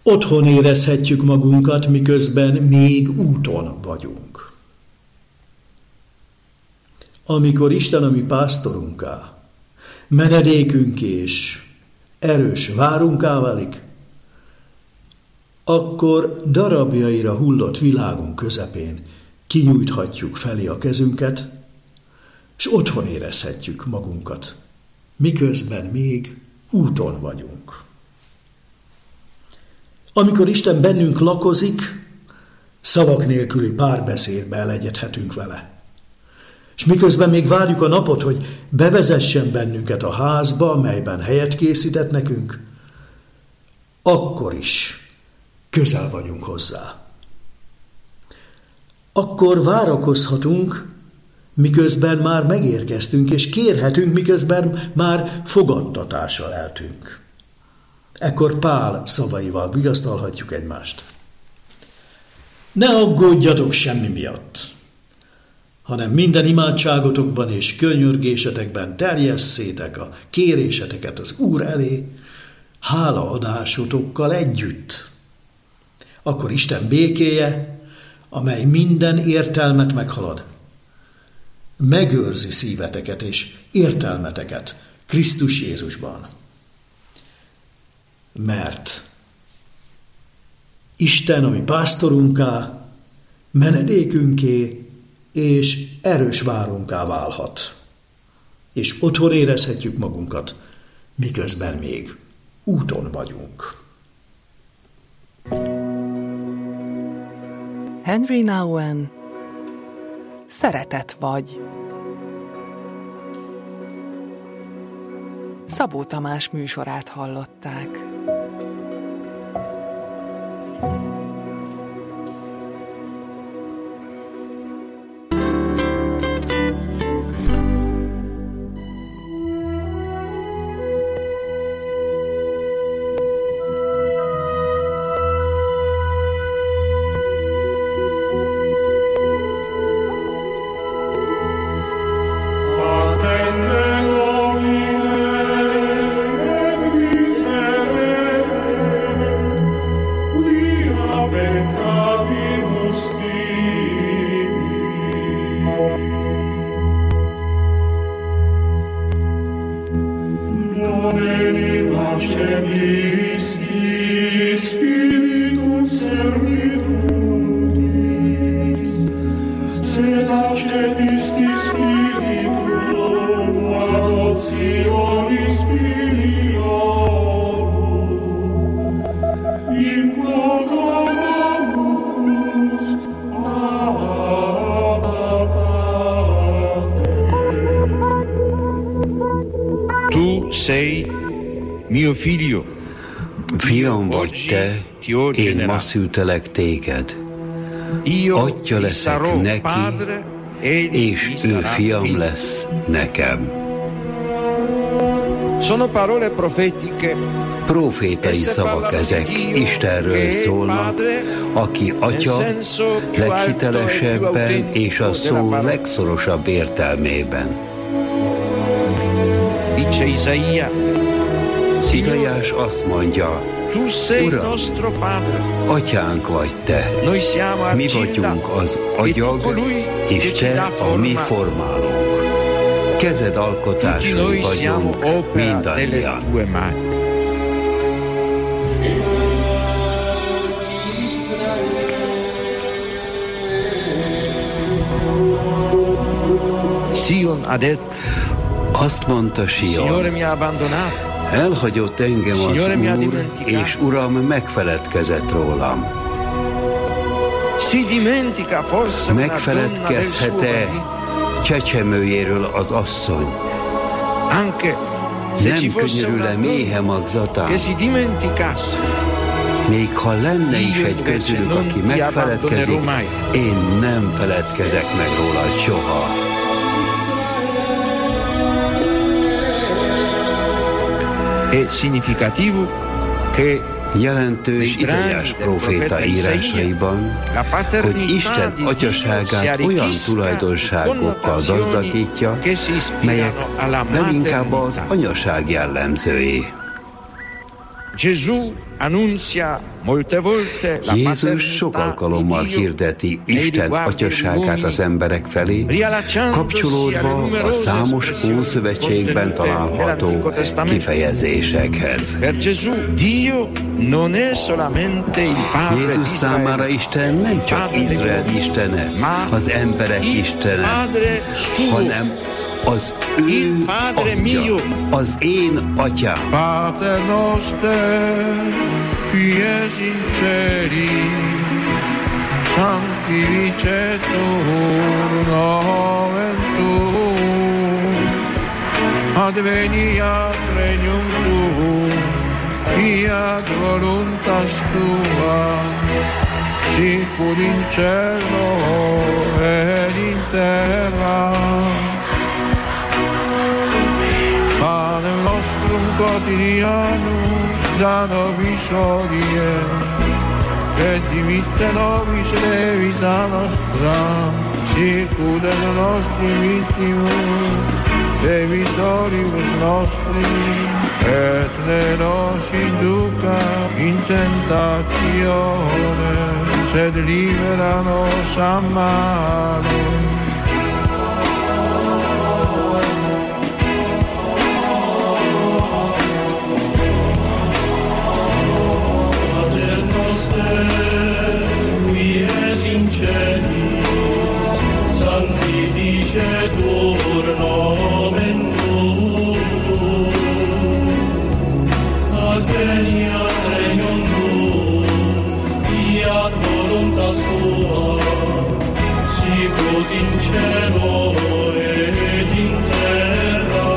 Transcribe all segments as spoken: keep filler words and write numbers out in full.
Otthon érezhetjük magunkat, miközben még úton vagyunk. Amikor Isten a mi pásztorunká, menedékünk és erős várunká válik, akkor darabjaira hullott világunk közepén kinyújthatjuk felé a kezünket, és otthon érezhetjük magunkat, miközben még úton vagyunk. Amikor Isten bennünk lakozik, szavak nélküli párbeszédbe elegyedhetünk vele. És miközben még várjuk a napot, hogy bevezessen bennünket a házba, melyben helyet készített nekünk, akkor is közel vagyunk hozzá. Akkor várakozhatunk, miközben már megérkeztünk, és kérhetünk, miközben már fogadtatással eltünk. Ekkor Pál szavaival vigasztalhatjuk egymást. Ne aggódjatok semmi miatt, hanem minden imádságotokban és könyörgésetekben terjesszétek a kéréseteket az Úr elé, hálaadásotokkal együtt. Akkor Isten békéje, amely minden értelmet meghalad, megőrzi szíveteket és értelmeteket Krisztus Jézusban. Mert Isten, ami pásztorunká, menedékünké és erős várunká válhat, és otthon érezhetjük magunkat, miközben még úton vagyunk. Henry Nouwen, Szeretet vagy. Szabó Tamás műsorát hallották. Fiam vagy te, én ma szültelek téged. Atya leszek neki, és ő fiam lesz nekem. Profétai szavak ezek, Istenről szólnak, aki atya leghitelesebben és a szó legszorosabb értelmében. Izaiás azt mondja, Uram, atyánk vagy te, mi vagyunk az agyag, és te a mi formálónk. Kezed alkotásai vagyunk mindannyian. Azt mondta Sion, elhagyott engem az Úr, és Uram megfeledkezett rólam. Megfeledkezhet-e csecsemőjéről az asszony? Nem könyörül-e méhe magzatán? Még ha lenne is egy közülük, aki megfeledkezik, én nem feledkezek meg rólad soha. Jelentős Izaiás próféta írásaiban, hogy Isten atyaságát olyan tulajdonságokkal gazdagítja, melyek leginkább az anyaság jellemzői. Jézus sok alkalommal hirdeti Isten atyaságát az emberek felé, kapcsolódva a számos Ószövetségben található kifejezésekhez. Jézus számára Isten nem csak Izrael istene, az emberek istene, hanem az ő atya, az én atyám. Pater noster, qui es in celi, sanctificetur nomen tuum, adveniat regnum tuum, fiat voluntas tua, sicur in cielo et in terra. Panem nostrum quotidianum da nobis hodie, et dimitte nobis debita nostra, sicut et nostri victimus debitoribus nostris, et ne nos induca in tentatione, sed libera nos a malo. Sanctificetur nomen tuum, adveniat regnum tuum, fiat voluntas tua, sicut in cielo et in terra.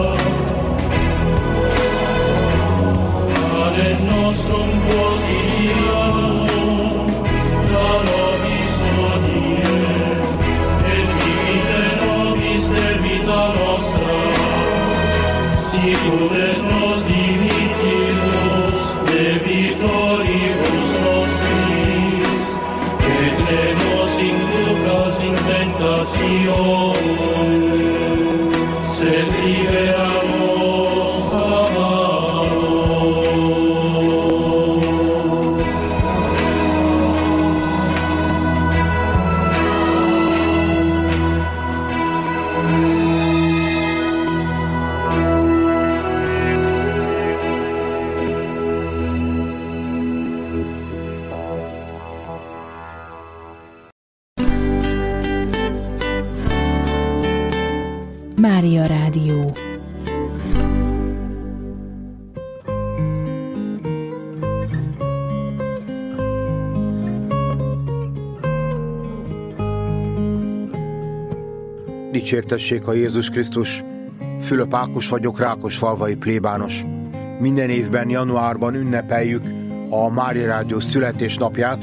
Panem nostrum quotidianum da nobis hodie, debita nostra, sicut et nos dimittimus debitoribus nostris, et ne nos inducas in tentatione, sed libera nos a malo. Mária Rádió. Dicsértessék a Jézus Krisztus! Fülöp Ákos vagyok, rákosfalvai plébános. Minden évben januárban ünnepeljük a Mária Rádió születésnapját,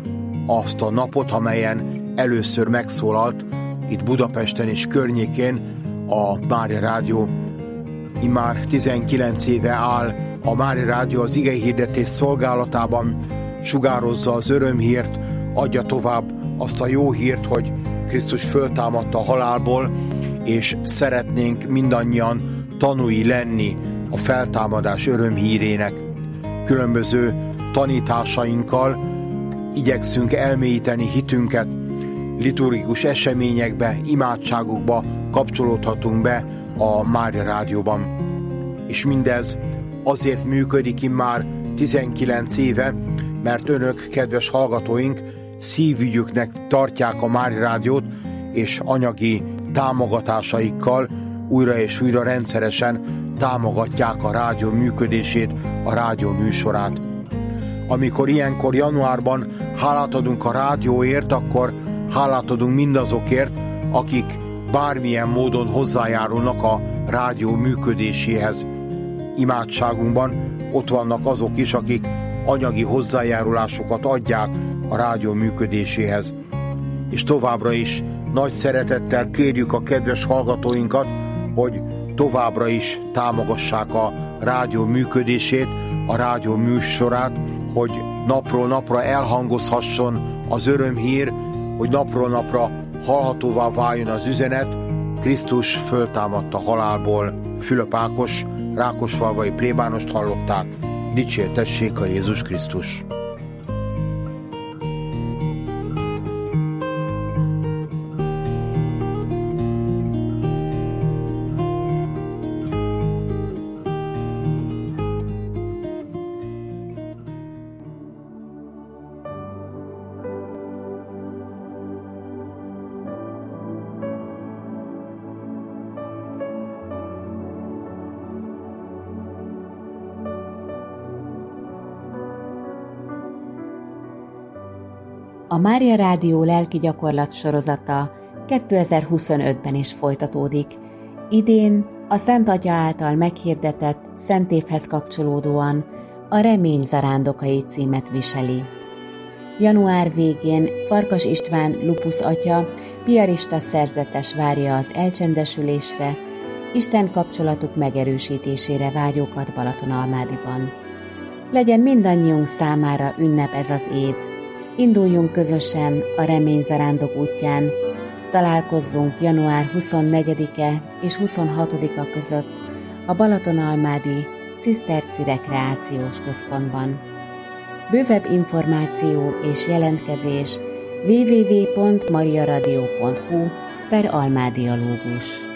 azt a napot, amelyen először megszólalt itt Budapesten és környékén a Mária Rádió. Immár tizenkilenc éve áll a Mária Rádió az igehirdetés szolgálatában, sugározza az örömhírt, adja tovább azt a jó hírt, hogy Krisztus föltámadta a halálból, és szeretnénk mindannyian tanúi lenni a feltámadás örömhírének. Különböző tanításainkkal igyekszünk elmélyíteni hitünket, liturgikus eseményekbe, imádságokba kapcsolódhatunk be a Mária Rádióban. És mindez azért működik immár tizenkilenc éve, mert önök, kedves hallgatóink, szívügyüknek tartják a Mária Rádiót, és anyagi támogatásaikkal újra és újra rendszeresen támogatják a rádió működését, a rádió műsorát. Amikor ilyenkor januárban hálát adunk a rádióért, akkor hálát adunk mindazokért, akik bármilyen módon hozzájárulnak a rádió működéséhez. Imádságunkban ott vannak azok is, akik anyagi hozzájárulásokat adják a rádió működéséhez. És továbbra is nagy szeretettel kérjük a kedves hallgatóinkat, hogy továbbra is támogassák a rádió működését, a rádió műsorát, hogy napról napra elhangozhasson az örömhír, hogy napról napra hallhatóvá váljon az üzenet. Krisztus föltámadta halálból. Fülöp Ákos, rákosfalvai plébánost hallották. Dicsértessék a Jézus Krisztus! A Mária Rádió lelki gyakorlat sorozata kétezer-huszonötben is folytatódik. Idén a Szent Atya által meghirdetett Szent Évhez kapcsolódóan a Remény zarándokai címet viseli. Január végén Farkas István Lupus atya piarista szerzetes várja az elcsendesülésre, Isten kapcsolatuk megerősítésére vágyókat Balatonalmádiban. Legyen mindannyiunk számára ünnep ez az év. Induljunk közösen a Remény zarándok útján, találkozzunk január huszonnegyedike és huszonhatodika között a Balatonalmádi Ciszterci Rekreációs Központban. Bővebb információ és jelentkezés double-u double-u double-u pont mariaradio pont hu per almádialógus.